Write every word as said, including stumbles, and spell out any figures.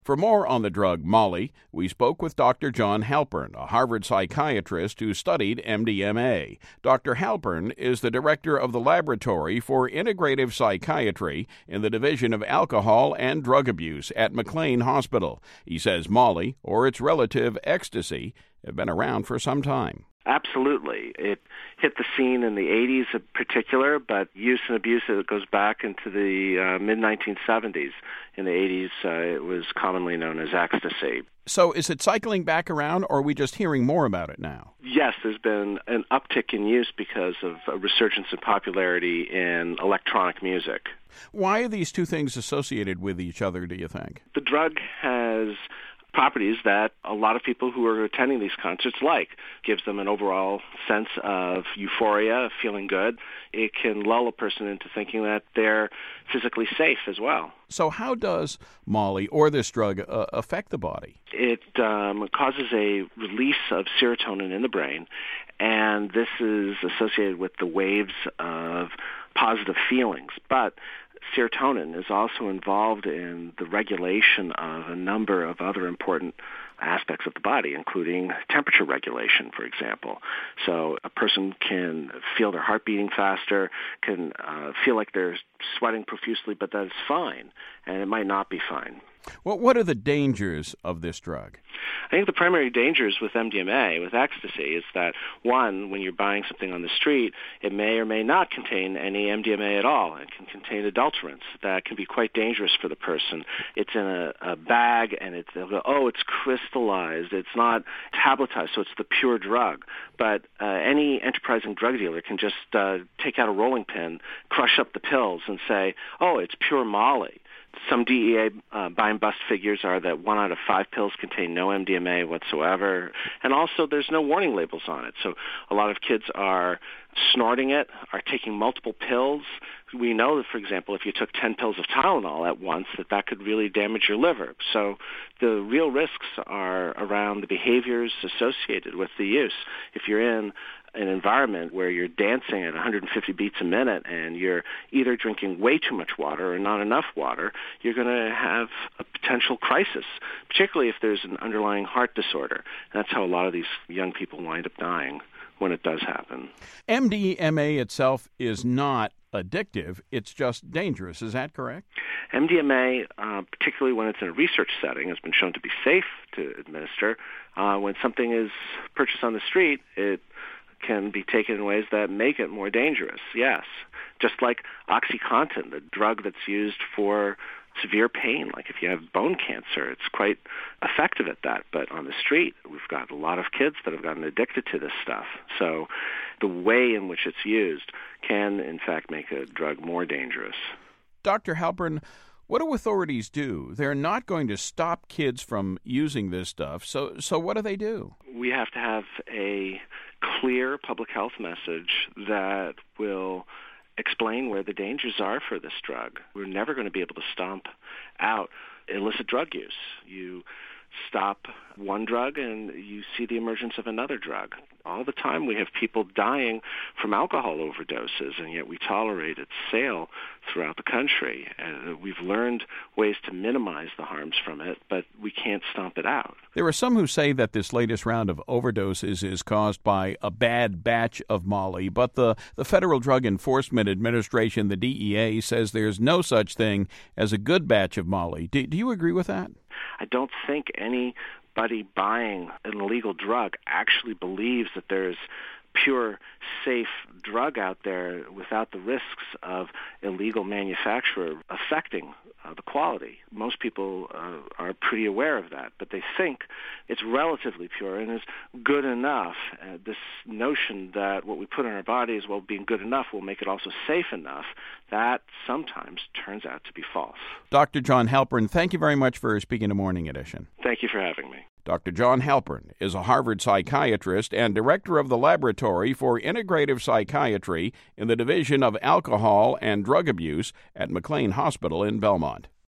For more on the drug Molly, we spoke with Doctor John Halpern, a Harvard psychiatrist who studied M D M A. Doctor Halpern is the director of the Laboratory for Integrative Psychiatry in the Division of Alcohol and Drug Abuse at McLean Hospital. He says Molly, or its relative ecstasy, have been around for some time. Absolutely. It hit the scene in the eighties in particular, but use and abuse, it goes back into the uh, mid nineteen seventies. In the eighties, uh, it was commonly known as ecstasy. So is it cycling back around, or are we just hearing more about it now? Yes, there's been an uptick in use because of a resurgence in popularity in electronic music. Why are these two things associated with each other, do you think? The drug has properties that a lot of people who are attending these concerts like. Gives them an overall sense of euphoria, of feeling good. It can lull a person into thinking that they're physically safe as well. So how does Molly or this drug uh, affect the body? It um, causes a release of serotonin in the brain, and this is associated with the waves of positive feelings. But serotonin is also involved in the regulation of a number of other important aspects of the body, including temperature regulation, for example. So a person can feel their heart beating faster, can uh, feel like they're sweating profusely, but that's fine, and it might not be fine. Well, what are the dangers of this drug? I think the primary dangers with M D M A, with ecstasy, is that, one, when you're buying something on the street, it may or may not contain any M D M A at all. It can contain adulterants that can be quite dangerous for the person. It's in a, a bag, and it's, they'll go, oh, it's crystallized. It's not tabletized, so it's the pure drug. But uh, any enterprising drug dealer can just uh, take out a rolling pin, crush up the pills, and say, oh, it's pure Molly. Some D E A uh, buy and bust figures are that one out of five pills contain no M D M A whatsoever. And also there's no warning labels on it. So a lot of kids are snorting it, are taking multiple pills. We know that, for example, if you took ten pills of Tylenol at once, that that could really damage your liver. So the real risks are around the behaviors associated with the use. If you're in an environment where you're dancing at one hundred fifty beats a minute and you're either drinking way too much water or not enough water, you're going to have a potential crisis, particularly if there's an underlying heart disorder. And that's how a lot of these young people wind up dying when it does happen. M D M A itself is not addictive, it's just dangerous. Is that correct? M D M A, uh, particularly when it's in a research setting, has been shown to be safe to administer. Uh, when something is purchased on the street, it can be taken in ways that make it more dangerous, yes. Just like OxyContin, the drug that's used for severe pain, like if you have bone cancer, it's quite effective at that. But on the street, we've got a lot of kids that have gotten addicted to this stuff. So the way in which it's used can, in fact, make a drug more dangerous. Doctor Halpern, what do authorities do? They're not going to stop kids from using this stuff, so so what do they do? We have to have a clear public health message that will explain where the dangers are for this drug. We're never going to be able to stomp out illicit drug use. You stop one drug and you see the emergence of another drug. All the time we have people dying from alcohol overdoses, and yet we tolerate its sale throughout the country. Uh, we've learned ways to minimize the harms from it, but we can't stomp it out. There are some who say that this latest round of overdoses is caused by a bad batch of Molly, but the, the Federal Drug Enforcement Administration, the D E A, says there's no such thing as a good batch of Molly. Do, do you agree with that? I don't think anybody buying an illegal drug actually believes that there's pure, safe drug out there without the risks of illegal manufacture affecting uh, the quality. Most people uh, are pretty aware of that, but they think it's relatively pure and is good enough. Uh, this notion that what we put in our bodies, while being good enough, will make it also safe enough, that sometimes turns out to be false. Doctor John Halpern, thank you very much for speaking to Morning Edition. Thank you for having me. Doctor John Halpern is a Harvard psychiatrist and director of the Laboratory for Integrative Psychiatry in the Division of Alcohol and Drug Abuse at McLean Hospital in Belmont.